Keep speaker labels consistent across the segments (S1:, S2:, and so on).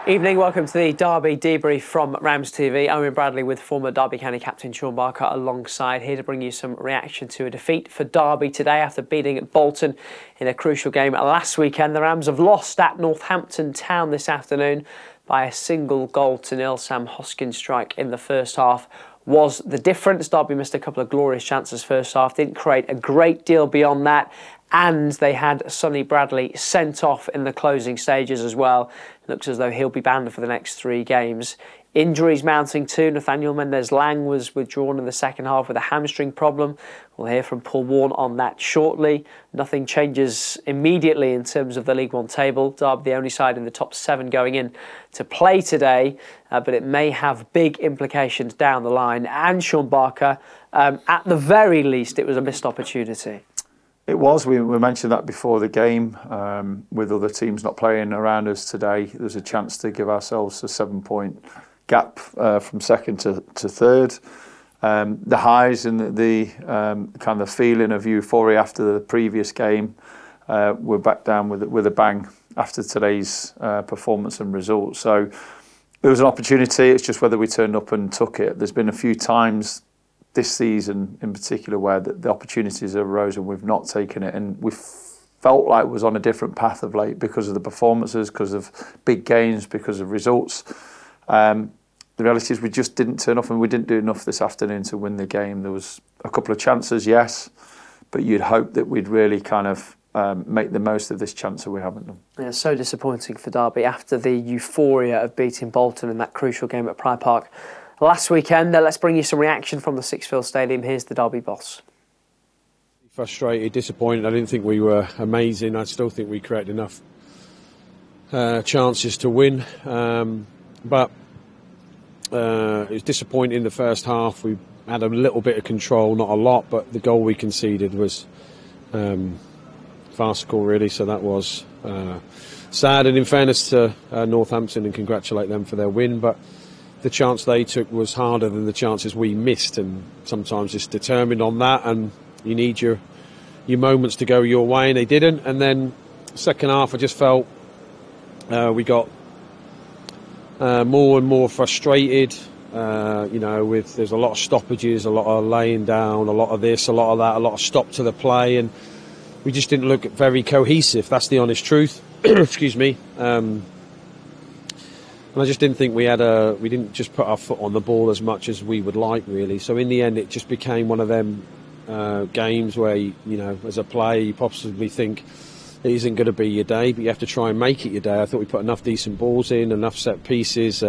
S1: Evening, welcome to the Derby debrief from Rams TV. Owen Bradley with former Derby County captain Sean Barker alongside, here to bring you some reaction to a defeat for Derby today after beating Bolton in a crucial game last weekend. The Rams have lost at Northampton Town this afternoon by a single goal to nil. Sam Hoskins' strike in the first half was the difference. Derby missed a couple of glorious chances first half, didn't create a great deal beyond that, and they had Sonny Bradley sent off in the closing stages as well. It looks as though he'll be banned for the next 3 games. Injuries mounting too. Nathaniel Mendez-Laing was withdrawn in the second half with a hamstring problem. We'll hear from Paul Warne on that shortly. Nothing changes immediately in terms of the League One table. Derby, the only side in the top 7 going in to play today, but it may have big implications down the line. And Sean Barker, at the very least, it was a missed opportunity.
S2: It was. We mentioned that before the game. With other teams not playing around us today, there's a chance to give ourselves a 7-point gap from second to third. The highs and the kind of feeling of euphoria after the previous game were back down with a bang after today's performance and results. So it was an opportunity. It's just whether we turned up and took it. There's been a few times this season in particular where the opportunities arose and we've not taken it, and we felt like it was on a different path of late because of the performances, because of big gains, because of results. The reality is we just didn't turn up, and we didn't do enough this afternoon to win the game. There was a couple of chances, yes, but you'd hope that we'd really kind of make the most of this chance that we haven't done.
S1: Yeah, so disappointing for Derby after the euphoria of beating Bolton in that crucial game at Pride Park last weekend. Let's bring you some reaction from the Sixfield Stadium. Here's the Derby boss.
S3: Frustrated, disappointed. I didn't think we were amazing. I still think we created enough chances to win. But it was disappointing in the first half. We had a little bit of control, not a lot, but the goal we conceded was farcical, really. So that was sad. And in fairness to Northampton, and congratulate them for their win, but the chance they took was harder than the chances we missed, and sometimes it's determined on that, and you need your moments to go your way, and they didn't. And then second half, I just felt we got more and more frustrated. There's a lot of stoppages, a lot of laying down, a lot of this, a lot of that, a lot of stop to the play, and we just didn't look very cohesive. That's the honest truth. Excuse me. And I just didn't think we didn't just put our foot on the ball as much as we would like, really. So in the end, it just became one of them games where, as a player, you possibly think it isn't going to be your day, but you have to try and make it your day. I thought we put enough decent balls in, enough set pieces,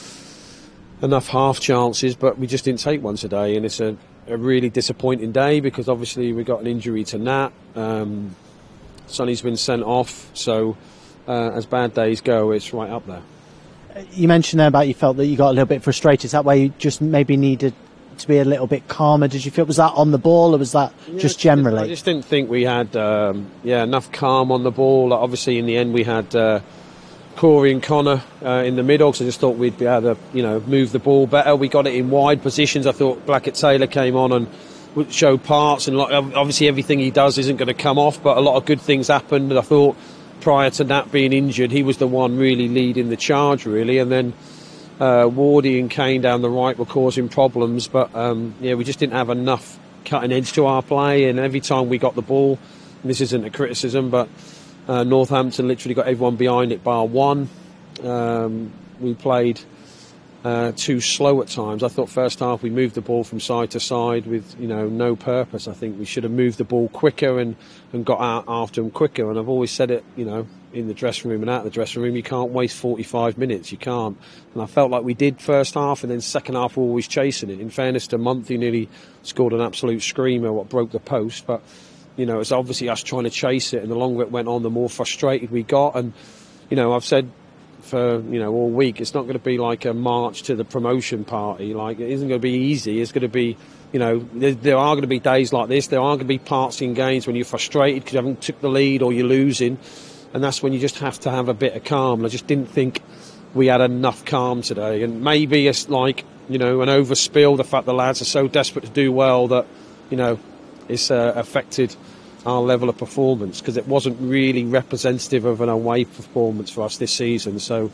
S3: enough half chances, but we just didn't take one today. And it's a really disappointing day because obviously we got an injury to Nat. Sonny's been sent off, so as bad days go, it's right up there.
S4: You mentioned there about you felt that you got a little bit frustrated. Is that why you just maybe needed to be a little bit calmer? Did you feel, was that on the ball, or was that just generally?
S3: I just didn't think we had enough calm on the ball. Obviously in the end we had Corey and Connor in the middle, so I just thought we'd be able to move the ball better. We got it in wide positions. I thought Blackett-Taylor came on and showed parts, and obviously everything he does isn't going to come off, but a lot of good things happened. And I thought prior to Nat being injured, he was the one really leading the charge, really. And then Wardy and Kane down the right were causing problems. But, we just didn't have enough cutting edge to our play. And every time we got the ball, and this isn't a criticism, but Northampton literally got everyone behind it bar one. We played too slow at times. I thought first half we moved the ball from side to side with no purpose. I think we should have moved the ball quicker and got out after them quicker. And I've always said it, in the dressing room and out of the dressing room, you can't waste 45 minutes. You can't. And I felt like we did first half, and then second half we're always chasing it. In fairness to Month, he nearly scored an absolute screamer, what broke the post. But it's obviously us trying to chase it, and the longer it went on, the more frustrated we got. And I've said for all week, it's not going to be like a march to the promotion party. Like, it isn't going to be easy. It's going to be, there are going to be days like this. There are going to be parts in games when you're frustrated because you haven't took the lead or you're losing, and that's when you just have to have a bit of calm. And I just didn't think we had enough calm today, and maybe it's like an overspill. The fact the lads are so desperate to do well that it's affected our level of performance, because it wasn't really representative of an away performance for us this season. So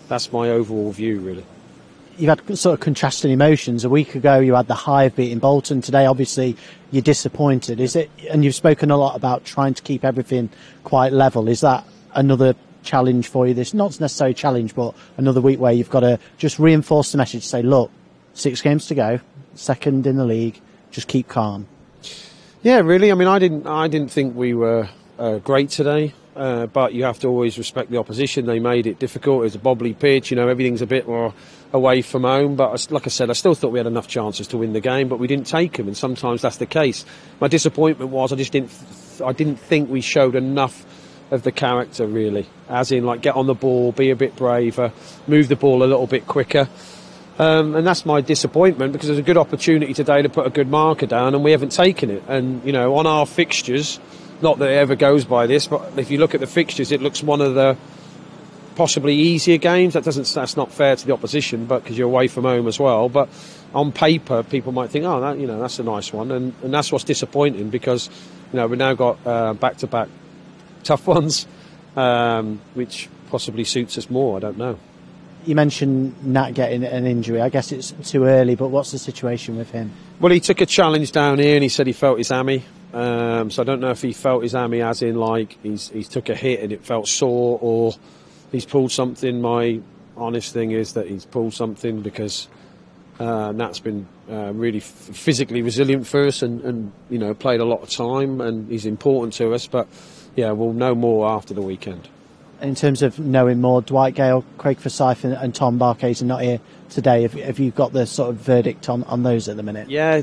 S3: That's my overall view, really.
S4: You've had sort of contrasting emotions. A week ago, you had the high of beating Bolton. Today, obviously, you're disappointed. Is it? And you've spoken a lot about trying to keep everything quite level. Is that another challenge for you? This not necessarily a challenge, but another week where you've got to just reinforce the message. Say, look, 6 games to go, second in the league. Just keep calm.
S3: Yeah, really. I mean, I didn't think we were great today. But you have to always respect the opposition. They made it difficult. It's a bobbly pitch. Everything's a bit more away from home. But like I said, I still thought we had enough chances to win the game, but we didn't take them. And sometimes that's the case. My disappointment was I didn't think we showed enough of the character, really. As in, like, get on the ball, be a bit braver, move the ball a little bit quicker. And that's my disappointment, because there's a good opportunity today to put a good marker down, and we haven't taken it. And, on our fixtures, not that it ever goes by this, but if you look at the fixtures, it looks one of the possibly easier games. That's not fair to the opposition, but because you're away from home as well. But on paper, people might think, that's a nice one, and that's what's disappointing, because we've now got back-to-back tough ones, which possibly suits us more. I don't know.
S4: You mentioned Nat getting an injury. I guess it's too early, but what's the situation with him?
S3: Well, he took a challenge down here and he said he felt his hammy. So I don't know if he felt his hammy as in, like, he's took a hit and it felt sore, or he's pulled something. My honest thing is that he's pulled something, because Nat's been really physically resilient for us and played a lot of time, and he's important to us. But, yeah, we'll know more after the weekend.
S4: In terms of knowing more, Dwight Gale, Craig Forsyth and Tom Barkhuizen are not here today. Have you got the sort of verdict on those at the minute?
S3: Yeah,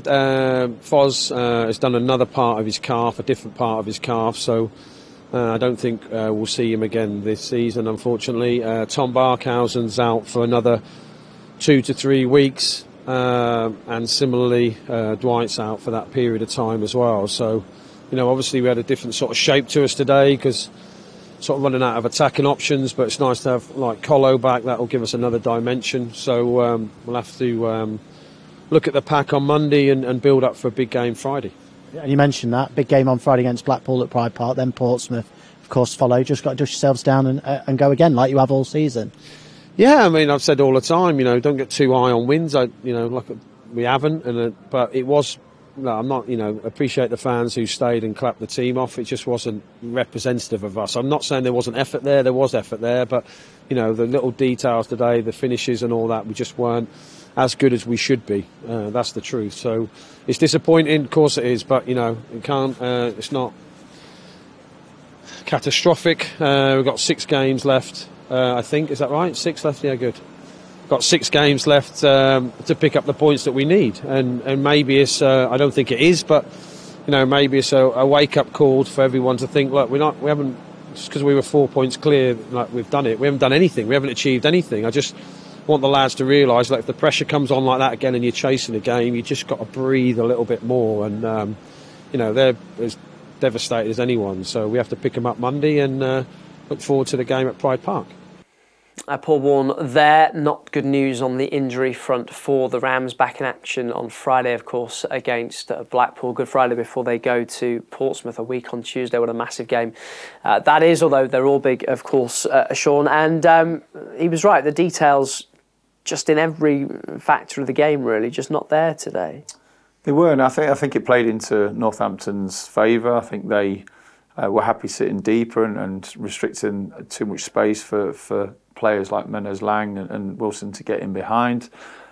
S3: Foz has done another part of his calf, a different part of his calf, so I don't think we'll see him again this season, unfortunately. Tom Barkhuizen's out for another 2 to 3 weeks, and similarly Dwight's out for that period of time as well. So, obviously we had a different sort of shape to us today, because sort of running out of attacking options, but it's nice to have, like, Colo back. That'll give us another dimension. So we'll have to look at the pack on Monday and build up for a big game Friday.
S4: And you mentioned that big game on Friday against Blackpool at Pride Park, then Portsmouth, of course, follow. Just got to dust yourselves down and go again, like you have all season.
S3: Yeah, I mean, I've said all the time, don't get too high on wins. Like we haven't, but it was. No, I'm not, appreciate the fans who stayed and clapped the team off. It just wasn't representative of us. I'm not saying there wasn't effort there was effort there, but, the little details today, the finishes and all that, we just weren't as good as we should be. That's the truth. So it's disappointing, of course it is, but, it can't, it's not catastrophic. We've got 6 games left, I think. Is that right? 6 left? Yeah, good. Got 6 games left to pick up the points that we need, and maybe it's I don't think it is, but maybe it's a wake up call for everyone to think, look, we haven't, just because we were 4 points clear, like, we've done it. We haven't done anything. We haven't achieved anything. I just want the lads to realise, like, if the pressure comes on like that again and you're chasing a game, you just got to breathe a little bit more. And they're as devastated as anyone, so we have to pick them up Monday and look forward to the game at Pride Park.
S1: Paul Warne there. Not good news on the injury front for the Rams, back in action on Friday, of course, against Blackpool. Good Friday before they go to Portsmouth a week on Tuesday. What a massive game that is, although they're all big, of course, Sean. And he was right, the details just in every factor of the game, really, just not there today.
S2: They weren't. I think it played into Northampton's favour. I think they were happy sitting deeper and restricting too much space for players like Menners-Lang and Wilson to get in behind.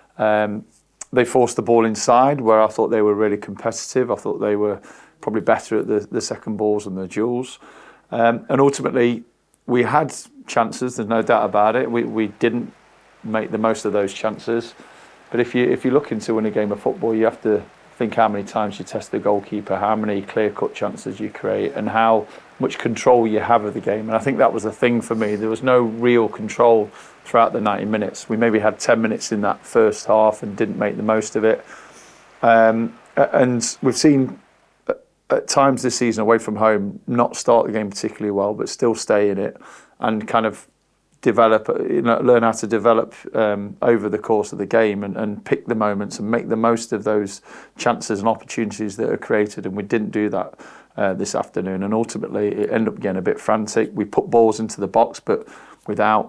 S2: They forced the ball inside, where I thought they were really competitive. I thought they were probably better at the second balls and the duels. And ultimately, we had chances, there's no doubt about it. We didn't make the most of those chances. But if you're looking to win a game of football, you have to think how many times you test the goalkeeper, how many clear-cut chances you create, and how much control you have of the game. And I think that was the thing for me. There was no real control throughout the 90 minutes. We maybe had 10 minutes in that first half and didn't make the most of it. And we've seen at times this season, away from home, not start the game particularly well, but still stay in it and kind of develop, learn how to develop over the course of the game and pick the moments and make the most of those chances and opportunities that are created. And we didn't do that this afternoon. And ultimately, it ended up getting a bit frantic. We put balls into the box, but without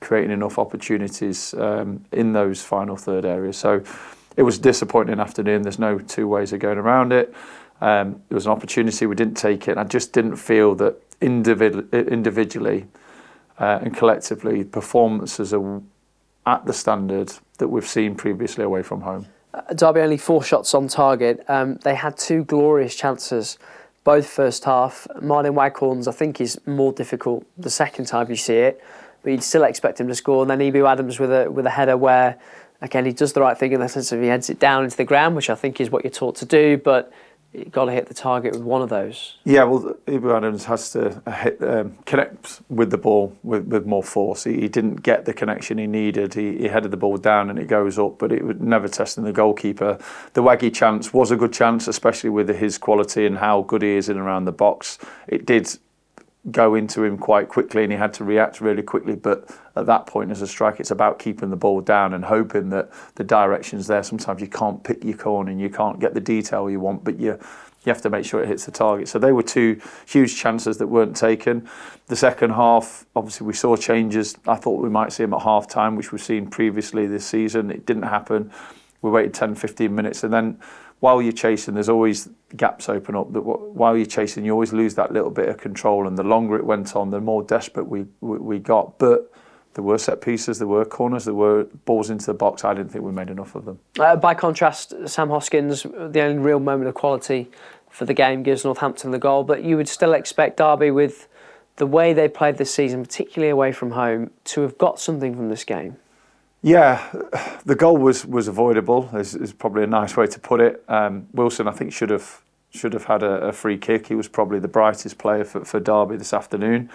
S2: creating enough opportunities in those final third areas. So it was a disappointing afternoon. There's no two ways of going around it. There was an opportunity, we didn't take it. And I just didn't feel that individually and collectively performances are at the standard that we've seen previously away from home.
S1: Derby only 4 shots on target. They had 2 glorious chances, both first half. Martin Waghorn's, I think, is more difficult the second time you see it, but you'd still expect him to score. And then Ibu Adams with a header where, again, he does the right thing in the sense of he heads it down into the ground, which I think is what you're taught to do, but you've got to hit the target with one of those. Yeah,
S2: well, Ibu Adams has to connect with the ball with more force. He didn't get the connection he needed. He headed the ball down and it goes up, but it was never testing the goalkeeper. The Waggy chance was a good chance, especially with his quality and how good he is in and around the box. It did go into him quite quickly and he had to react really quickly, but at that point as a striker it's about keeping the ball down and hoping that the direction's there. Sometimes you can't pick your corner and you can't get the detail you want, but you have to make sure it hits the target. So they were 2 huge chances that weren't taken. The second half, obviously we saw changes. I thought we might see them at half time, which we've seen previously this season. It didn't happen. We waited 10-15 minutes and then while you're chasing, there's always gaps open up. That while you're chasing, you always lose that little bit of control. And the longer it went on, the more desperate we got. But there were set pieces, there were corners, there were balls into the box. I didn't think we made enough of them.
S1: By contrast, Sam Hoskins, the only real moment of quality for the game, gives Northampton the goal. But you would still expect Derby, with the way they played this season, particularly away from home, to have got something from this game.
S2: Yeah, the goal was avoidable. Is probably a nice way to put it. Wilson, I think, should have had a free kick. He was probably the brightest player for Derby this afternoon.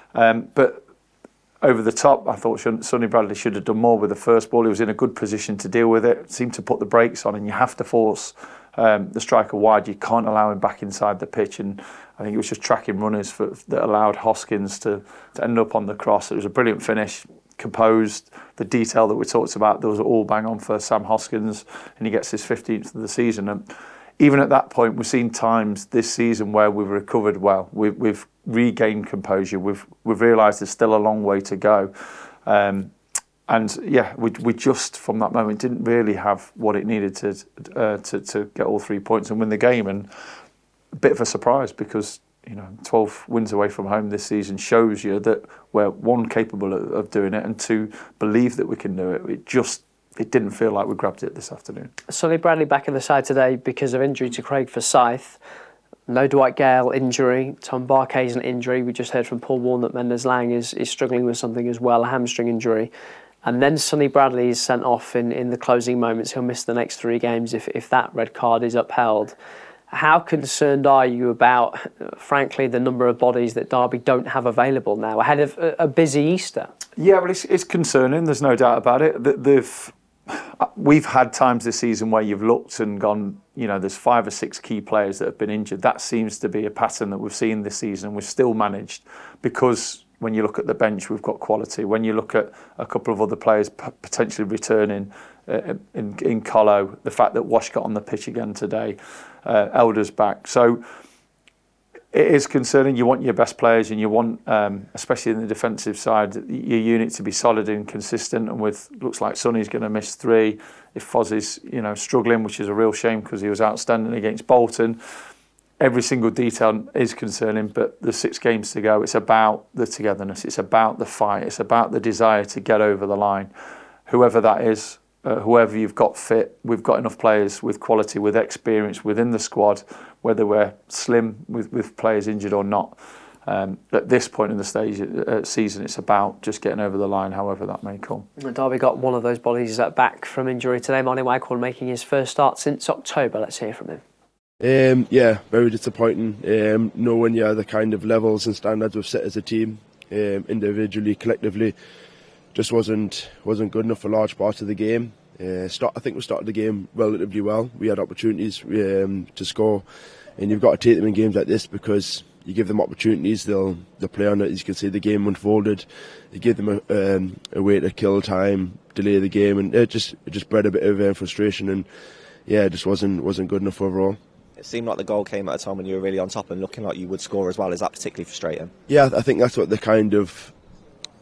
S2: But over the top, I thought Sonny Bradley should have done more with the first ball. He was in a good position to deal with it. Seemed to put the brakes on, and you have to force the striker wide. You can't allow him back inside the pitch. And I think it was just tracking runners that allowed Hoskins to end up on the cross. It was a brilliant finish. Composed, the detail that we talked about, those are all bang on for Sam Hoskins, and he gets his 15th of the season. And even at that point, we've seen times this season where we've recovered well. We've regained composure. We've realised there's still a long way to go. And yeah, we just from that moment didn't really have what it needed to get all 3 points and win the game. And a bit of a surprise because 12 wins away from home this season shows you that we're, 1, capable of doing it, and 2, believe that we can do it. It didn't feel like we grabbed it this afternoon.
S1: Sonny Bradley back in the side today because of injury to Craig Forsyth. No Dwight Gale injury. Tom Barkay's an injury. We just heard from Paul Warren that Mendes Lang is struggling with something as well, a hamstring injury. And then Sonny Bradley is sent off in the closing moments. He'll miss the next 3 games if that red card is upheld. How concerned are you about, frankly, the number of bodies that Derby don't have available now ahead of a busy Easter?
S2: Yeah, well, it's concerning. There's no doubt about it. We've had times this season where you've looked and gone, there's 5 or 6 key players that have been injured. That seems to be a pattern that we've seen this season. We've still managed because when you look at the bench, we've got quality. When you look at a couple of other players potentially returning in Colo, the fact that Wash got on the pitch again today, Elder's back. So it is concerning. You want your best players and you want, especially in the defensive side, your unit to be solid and consistent. And looks like Sonny's going to miss 3. If Foz is, struggling, which is a real shame because he was outstanding against Bolton. Every single detail is concerning, but there's 6 games to go. It's about the togetherness. It's about the fight. It's about the desire to get over the line. Whoever that is, whoever you've got fit, we've got enough players with quality, with experience within the squad, whether we're slim with players injured or not. At this point in the season, it's about just getting over the line, however that may come.
S1: Derby got one of those bodies back from injury today. Martin Waghorn making his first start since October. Let's hear from him.
S5: Yeah, very disappointing. Knowing the kind of levels and standards we've set as a team, individually, collectively, just wasn't good enough for large parts of the game. I think we started the game relatively well. We had opportunities to score, and you've got to take them in games like this because you give them opportunities, they'll play on it. As you can see, the game unfolded. You give them a way to kill time, delay the game, and it just bred a bit of frustration. And yeah, it just wasn't good enough overall.
S6: It seemed like the goal came at a time when you were really on top and looking like you would score as well. Is that particularly frustrating?
S5: Yeah, I think that's what the kind of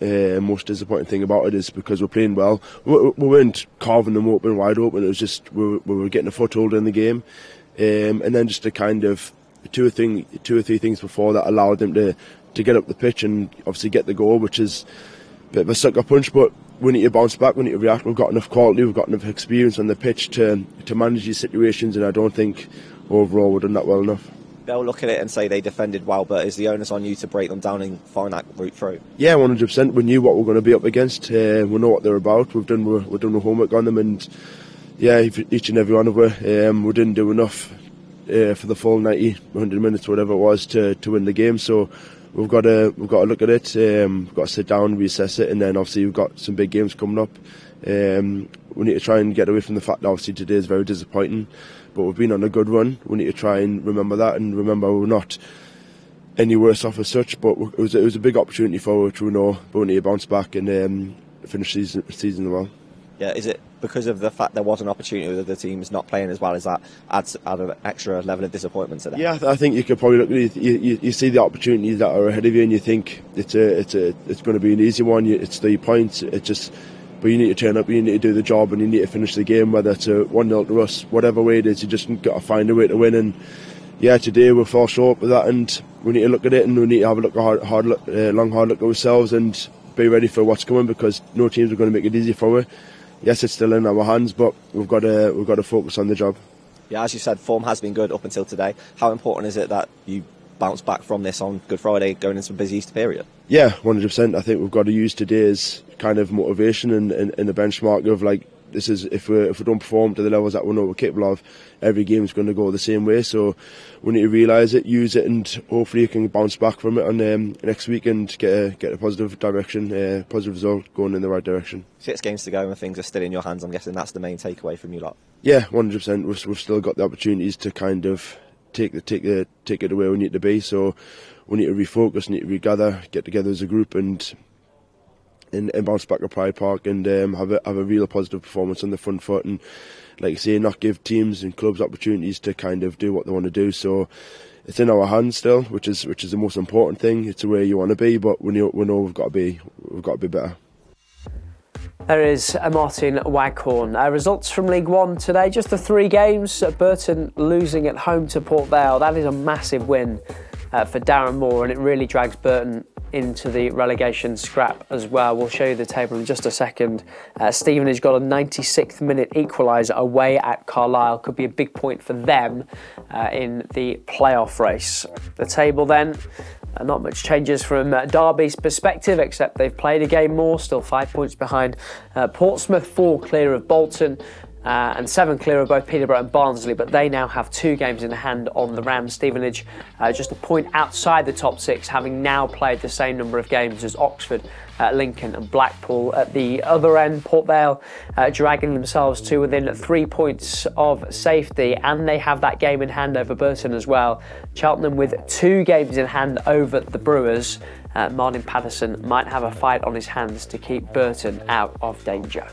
S5: most disappointing thing about it is because we're playing well. We weren't carving them open, wide open. It was just we were getting a foothold in the game, and then just a kind of two or three things before that allowed them to get up the pitch and obviously get the goal, which is a bit of a sucker punch. But we need to bounce back. We need to react. We've got enough quality. We've got enough experience on the pitch to manage these situations, and I don't think overall we've done that well enough.
S6: They'll look at it and say they defended well, but is the onus on you to break them down and find that route through? Yeah,
S5: 100%. We knew what we're going to be up against. We know what they're about. We've done the homework on them, and yeah, each and every one of them, we didn't do enough for the full 90, 100 minutes, whatever it was, to win the game. So we've got to look at it. We've got to sit down, reassess it, and then obviously we've got some big games coming up. We need to try and get away from the fact that obviously today is very disappointing, but we've been on a good run. We need to try and remember that, and remember we're not any worse off as such, but it was a big opportunity for us, we know, but we need to bounce back and finish the season well.
S6: Yeah, is it because of the fact there was an opportunity with the teams not playing as well as that adds an extra level of disappointment to that?
S5: Yeah, I think you could probably look at it. You see the opportunities that are ahead of you, and you think it's going to be an easy one. It's 3 points. But you need to turn up, you need to do the job, and you need to finish the game, whether it's a 1-0 to us, whatever way it is. You just got to find a way to win. And yeah, today we'll fall short with that, and we need to look at it, and we need to have a look, hard look at ourselves, and be ready for what's coming, because no teams are going to make it easy for us. Yes, it's still in our hands, but we've got to focus on the job.
S6: Yeah, as you said, form has been good up until today. How important is it that you bounce back from this on Good Friday, going into a busy Easter period?
S5: Yeah, 100%. I think we've got to use today as kind of motivation and a benchmark of, like, this is if we don't perform to the levels that we know we're capable of, every game is going to go the same way. So we need to realise it, use it, and hopefully you can bounce back from it on next week and get a positive direction, positive result going in the right direction.
S6: 6 games to go and things are still in your hands. I'm guessing that's the main takeaway from you lot.
S5: Yeah, 100%. We've still got the opportunities to kind of take it away we need to be. So we need to refocus, need to regather, get together as a group, and bounce back at Pride Park and have a real positive performance on the front foot, and, like you say, not give teams and clubs opportunities to kind of do what they want to do. So it's in our hands still, which is the most important thing. It's where you want to be, but we know we've got to be better.
S1: There is Martin Waghorn. Results from League One today, just the 3 games. Burton losing at home to Port Vale. That is a massive win for Darren Moore, and it really drags Burton into the relegation scrap as well. We'll show you the table in just a second. Stevenage got a 96th minute equaliser away at Carlisle. Could be a big point for them in the playoff race. The table then, not much changes from Derby's perspective, except they've played a game more, still 5 points behind Portsmouth, 4 clear of Bolton, and 7 clear of both Peterborough and Barnsley, but they now have 2 games in hand on the Rams. Stevenage just a point outside the top 6, having now played the same number of games as Oxford, Lincoln and Blackpool. At the other end, Port Vale dragging themselves to within 3 points of safety, and they have that game in hand over Burton as well. Cheltenham with 2 games in hand over the Brewers. Martin Patterson might have a fight on his hands to keep Burton out of danger.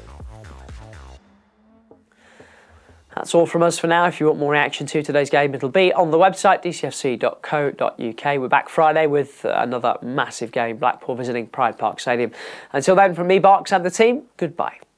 S1: That's all from us for now. If you want more reaction to today's game, it'll be on the website, dcfc.co.uk. We're back Friday with another massive game, Blackpool visiting Pride Park Stadium. Until then, from me, Barks, and the team, goodbye.